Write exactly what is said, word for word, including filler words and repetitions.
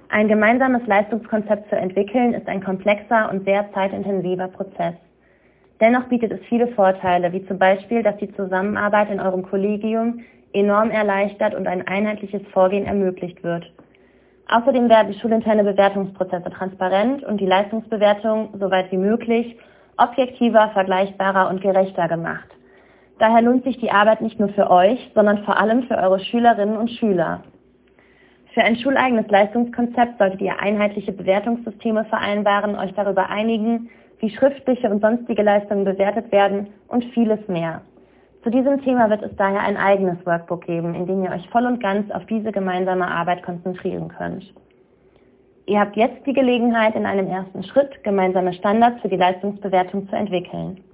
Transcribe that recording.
Ein gemeinsames Leistungskonzept zu entwickeln, ist ein komplexer und sehr zeitintensiver Prozess. Dennoch bietet es viele Vorteile, wie zum Beispiel, dass die Zusammenarbeit in eurem Kollegium enorm erleichtert und ein einheitliches Vorgehen ermöglicht wird. Außerdem werden schulinterne Bewertungsprozesse transparent und die Leistungsbewertung, soweit wie möglich, objektiver, vergleichbarer und gerechter gemacht. Daher lohnt sich die Arbeit nicht nur für euch, sondern vor allem für eure Schülerinnen und Schüler. Für ein schuleigenes Leistungskonzept solltet ihr einheitliche Bewertungssysteme vereinbaren, euch darüber einigen, wie schriftliche und sonstige Leistungen bewertet werden und vieles mehr. Zu diesem Thema wird es daher ein eigenes Workbook geben, in dem ihr euch voll und ganz auf diese gemeinsame Arbeit konzentrieren könnt. Ihr habt jetzt die Gelegenheit, in einem ersten Schritt gemeinsame Standards für die Leistungsbewertung zu entwickeln.